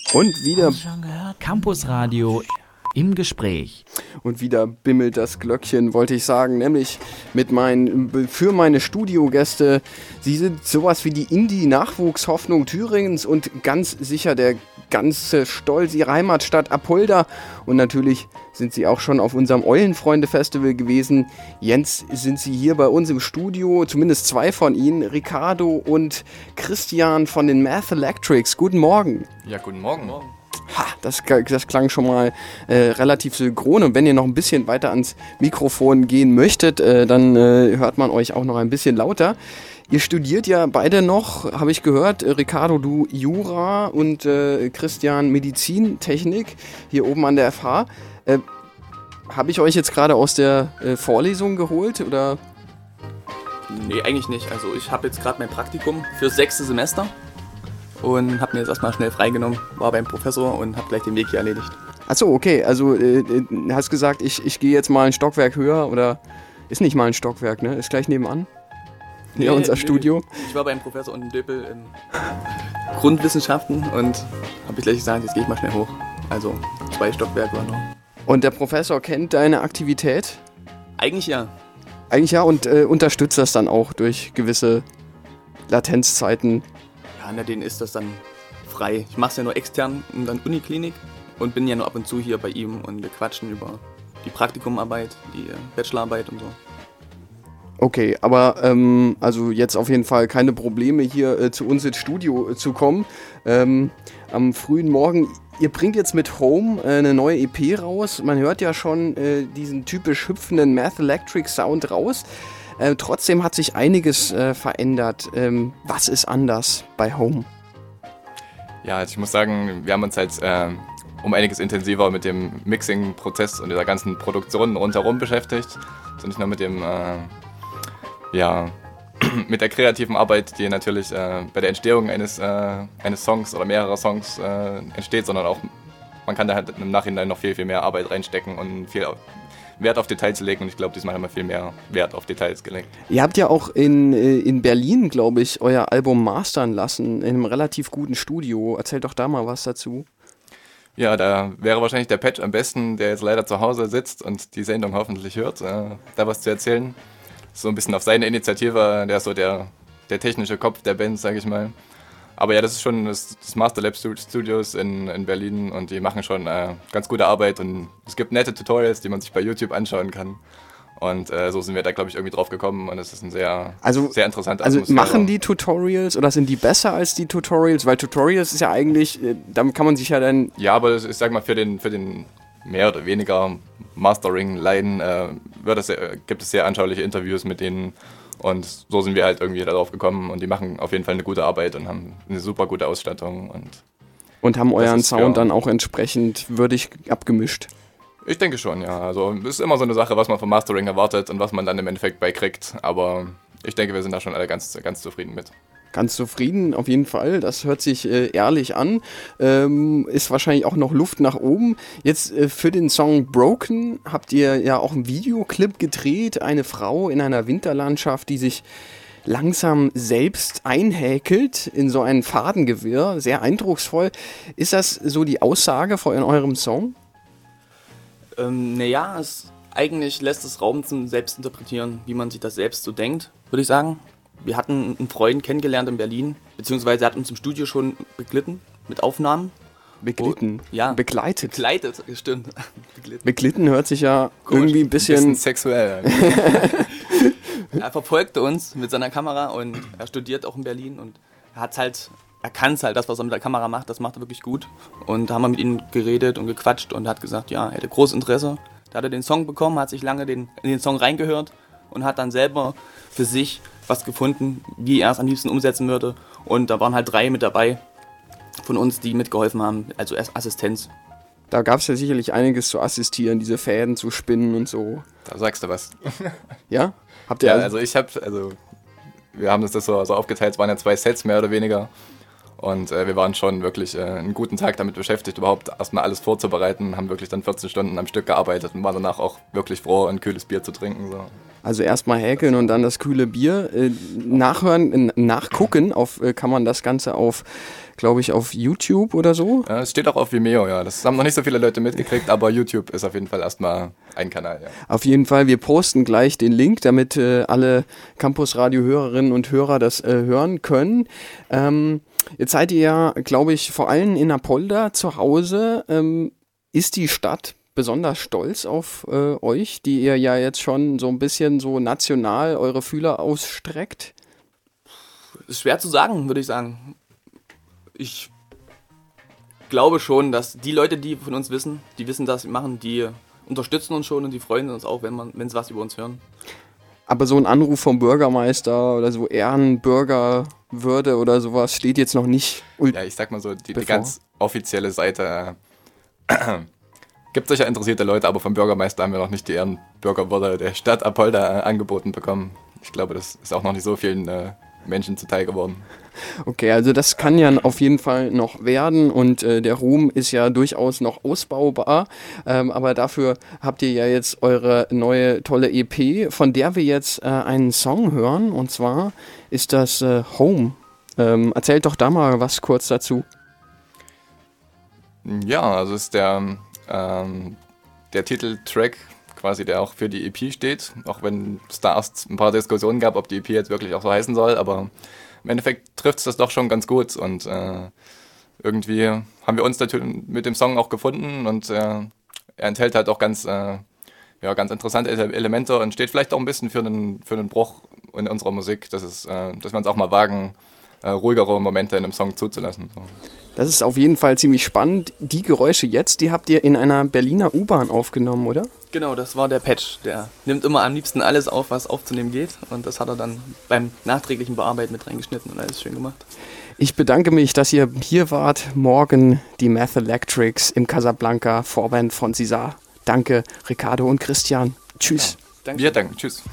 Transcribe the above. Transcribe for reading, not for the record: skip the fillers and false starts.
Und wieder Schon gehört? Campusradio im Gespräch. Und wieder bimmelt das Glöckchen, wollte ich sagen, nämlich für meine Studiogäste. Sie sind sowas wie die Indie-Nachwuchshoffnung Thüringens und ganz sicher der ganze Stolz ihrer Heimatstadt Apolda. Und natürlich sind sie auch schon auf unserem Eulenfreunde-Festival gewesen. Jens, sind sie hier bei uns im Studio, zumindest zwei von ihnen, Ricardo und Christian von den Math Electrics. Guten Morgen. Ja, guten Morgen. Ha, das klang schon mal relativ synchron. Und wenn ihr noch ein bisschen weiter ans Mikrofon gehen möchtet, dann hört man euch auch noch ein bisschen lauter. Ihr studiert ja beide noch, habe ich gehört, Ricardo, du Jura und Christian Medizintechnik hier oben an der FH. Habe ich euch jetzt gerade aus der Vorlesung geholt, oder? Nee, eigentlich nicht. Also ich habe jetzt gerade mein Praktikum fürs 6. Semester und habe mir jetzt erstmal schnell freigenommen, war beim Professor und habe gleich den Weg hier erledigt. Achso, okay, also hast gesagt, ich gehe jetzt mal ein Stockwerk höher, oder ist nicht mal ein Stockwerk, ne? Ist gleich nebenan? Ja, unser Studio. Ich war beim Professor unten in Döpel in Grundwissenschaften und habe ich gleich gesagt, jetzt gehe ich mal schnell hoch. Also 2 Stockwerke war noch. Und der Professor kennt deine Aktivität? Eigentlich ja. Eigentlich ja, und unterstützt das dann auch durch gewisse Latenzzeiten. Ja, na, denen ist das dann frei. Ich mache es ja nur extern in der Uniklinik und bin ja nur ab und zu hier bei ihm und wir quatschen über die Praktikumarbeit, die Bachelorarbeit und so. Okay, aber also jetzt auf jeden Fall keine Probleme hier zu uns ins Studio zu kommen. Am frühen Morgen, ihr bringt jetzt mit Home eine neue EP raus. Man hört ja schon diesen typisch hüpfenden Math Electric Sound raus. Trotzdem hat sich einiges verändert. Was ist anders bei Home? Ja, also ich muss sagen, wir haben uns halt um einiges intensiver mit dem Mixing-Prozess und dieser ganzen Produktion rundherum beschäftigt. Also nicht nur mit dem mit der kreativen Arbeit, die natürlich bei der Entstehung eines Songs oder mehrerer Songs entsteht, sondern auch, man kann da halt im Nachhinein noch viel, viel mehr Arbeit reinstecken und viel Wert auf Details legen, und ich glaube, diesmal haben wir viel mehr Wert auf Details gelegt. Ihr habt ja auch in Berlin, glaube ich, euer Album mastern lassen, in einem relativ guten Studio. Erzählt doch da mal was dazu. Ja, da wäre wahrscheinlich der Patch am besten, der jetzt leider zu Hause sitzt und die Sendung hoffentlich hört, da was zu erzählen. So ein bisschen auf seine Initiative, der ist so der technische Kopf der Band, sage ich mal. Aber ja, das ist schon das Master Lab Studios in Berlin, und die machen schon ganz gute Arbeit, und es gibt nette Tutorials, die man sich bei YouTube anschauen kann. Und so sind wir da, glaube ich, irgendwie drauf gekommen, und es ist ein sehr interessanter Atmosphäre. Also machen die Tutorials, oder sind die besser als die Tutorials? Weil Tutorials ist ja eigentlich, damit kann man sich ja dann... Ja, aber ich sag mal, für den mehr oder weniger Mastering-Leiden gibt es sehr anschauliche Interviews mit denen, und so sind wir halt irgendwie darauf gekommen, und die machen auf jeden Fall eine gute Arbeit und haben eine super gute Ausstattung. Und haben euren Sound dann auch entsprechend würdig abgemischt? Ich denke schon, ja. Also es ist immer so eine Sache, was man vom Mastering erwartet und was man dann im Endeffekt beikriegt, aber ich denke, wir sind da schon alle ganz, ganz zufrieden mit. Ganz zufrieden, auf jeden Fall. Das hört sich ehrlich an. Ist wahrscheinlich auch noch Luft nach oben. Jetzt für den Song Broken habt ihr ja auch einen Videoclip gedreht. Eine Frau in einer Winterlandschaft, die sich langsam selbst einhäkelt in so ein Fadengewirr. Sehr eindrucksvoll. Ist das so die Aussage von eurem Song? Naja, eigentlich lässt es Raum zum Selbstinterpretieren, wie man sich das selbst so denkt, würde ich sagen. Wir hatten einen Freund kennengelernt in Berlin, beziehungsweise er hat uns im Studio schon beglitten mit Aufnahmen. Beglitten? Ja. Begleitet, Stimmt. Beglitten hört sich ja irgendwie ein bisschen sexuell. Er verfolgte uns mit seiner Kamera, und er studiert auch in Berlin, und er kann es halt, das, was er mit der Kamera macht, das macht er wirklich gut. Und da haben wir mit ihm geredet und gequatscht, und er hat gesagt, ja, er hätte großes Interesse. Da hat er den Song bekommen, hat sich lange in den Song reingehört und hat dann selber für sich was gefunden, wie er es am liebsten umsetzen würde. Und da waren halt 3 mit dabei von uns, die mitgeholfen haben, also erst Assistenz. Da gab es ja sicherlich einiges zu assistieren, diese Fäden zu spinnen und so. Da sagst du was. Ja? Habt ihr wir haben das so aufgeteilt, es waren ja 2 Sets mehr oder weniger. Und wir waren schon wirklich einen guten Tag damit beschäftigt, überhaupt erstmal alles vorzubereiten, haben wirklich dann 14 Stunden am Stück gearbeitet und waren danach auch wirklich froh, ein kühles Bier zu trinken. So. Also erstmal häkeln und dann das kühle Bier. Nachgucken kann man das Ganze auf, glaube ich, auf YouTube oder so? Ja, es steht auch auf Vimeo, ja. Das haben noch nicht so viele Leute mitgekriegt, aber YouTube ist auf jeden Fall erstmal ein Kanal, ja. Auf jeden Fall, wir posten gleich den Link, damit alle Campus-Radio-Hörerinnen und Hörer das hören können. Jetzt seid ihr ja, glaube ich, vor allem in Apolda zu Hause. Ist die Stadt besonders stolz auf euch, die ihr ja jetzt schon so ein bisschen so national eure Fühler ausstreckt? Ist schwer zu sagen, würde ich sagen. Ich glaube schon, dass die Leute, die von uns wissen, die wissen, dass wir machen, die unterstützen uns schon und die freuen uns auch, wenn sie was über uns hören. Aber so ein Anruf vom Bürgermeister oder so Ehrenbürgerwürde oder sowas steht jetzt noch nicht. Ja, ich sag mal so, die ganz offizielle Seite gibt sicher interessierte Leute, aber vom Bürgermeister haben wir noch nicht die Ehrenbürgerwürde der Stadt Apolda angeboten bekommen. Ich glaube, das ist auch noch nicht so vielen Menschen zuteil geworden. Okay, also das kann ja auf jeden Fall noch werden und der Ruhm ist ja durchaus noch ausbaubar, aber dafür habt ihr ja jetzt eure neue tolle EP, von der wir jetzt einen Song hören, und zwar ist das Home. Erzählt doch da mal was kurz dazu. Ja, also ist der Titeltrack quasi, der auch für die EP steht, auch wenn es da erst ein paar Diskussionen gab, ob die EP jetzt wirklich auch so heißen soll, aber im Endeffekt trifft es das doch schon ganz gut und irgendwie haben wir uns natürlich mit dem Song auch gefunden und er enthält halt auch ganz interessante Elemente und steht vielleicht auch ein bisschen für einen Bruch in unserer Musik, dass wir uns auch mal wagen, ruhigere Momente in einem Song zuzulassen. So. Das ist auf jeden Fall ziemlich spannend. Die Geräusche jetzt, die habt ihr in einer Berliner U-Bahn aufgenommen, oder? Genau, das war der Patch. Der nimmt immer am liebsten alles auf, was aufzunehmen geht. Und das hat er dann beim nachträglichen Bearbeiten mit reingeschnitten und alles schön gemacht. Ich bedanke mich, dass ihr hier wart. Morgen die Math Electrics im Casablanca, Vorband von Sisa. Danke, Ricardo und Christian. Tschüss. Ja, danke. Wir danken. Tschüss.